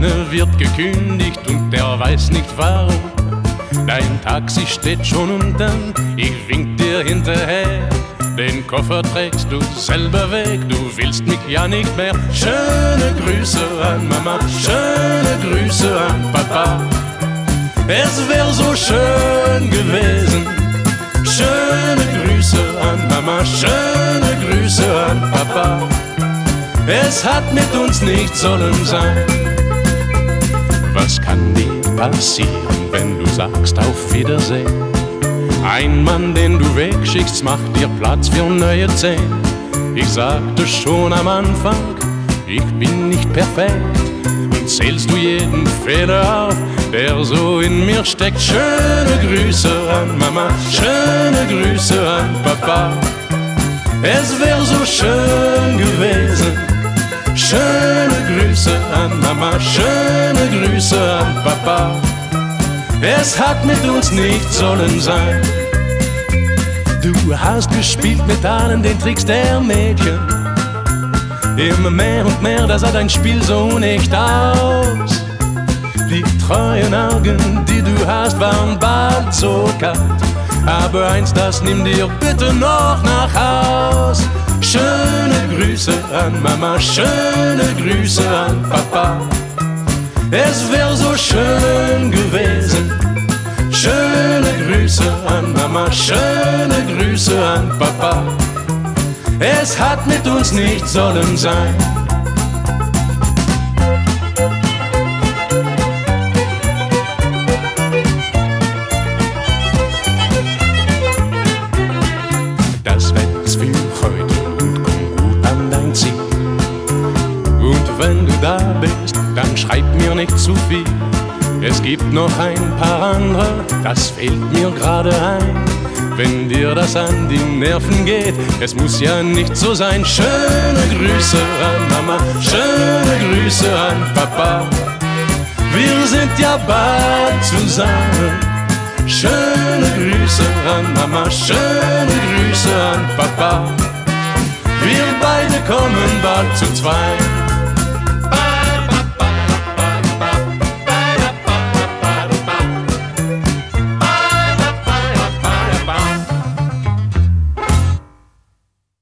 Eine wird gekündigt und der weiß nicht warum. Dein Taxi steht schon unten, ich wink dir hinterher. Den Koffer trägst du selber weg, du willst mich ja nicht mehr. Schöne Grüße an Mama, schöne Grüße an Papa. Es wär so schön gewesen. Schöne Grüße an Mama, schöne Grüße an Papa. Es hat mit uns nicht sollen sein. Was kann dir passieren, wenn du sagst auf Wiedersehen? Ein Mann, den du wegschickst, macht dir Platz für neue 10. Ich sagte schon am Anfang, ich bin nicht perfekt. Und zählst du jeden Fehler auf, der so in mir steckt. Schöne Grüße an Mama, schöne Grüße an Papa. Es wär so schön gewesen. Schöne Grüße an Mama, schöne Grüße an Papa. Es hat mit uns nicht sollen sein. Du hast gespielt mit allen den Tricks der Mädchen. Immer mehr und mehr, da sah dein Spiel so nicht aus. Die treuen Augen, die du hast, waren bald so kalt. Aber eins, das nimm dir bitte noch nach Haus. Schöne Grüße an Mama, schöne Grüße an Papa. Es wär so schön gewesen. Schöne Grüße an Mama, schöne Grüße an Papa. Es hat mit uns nicht sollen sein. Das wär's für heute und komm gut an dein Ziel. Und wenn du da bist, dann schreib mir nicht zu viel. Es gibt noch ein paar andere, das fällt mir gerade ein. Wenn dir das an die Nerven geht, es muss ja nicht so sein. Schöne Grüße an Mama, schöne Grüße an Papa. Wir sind ja bald zusammen. Schöne Grüße an Mama, schöne Grüße an Papa. Wir beide kommen bald zu zweit.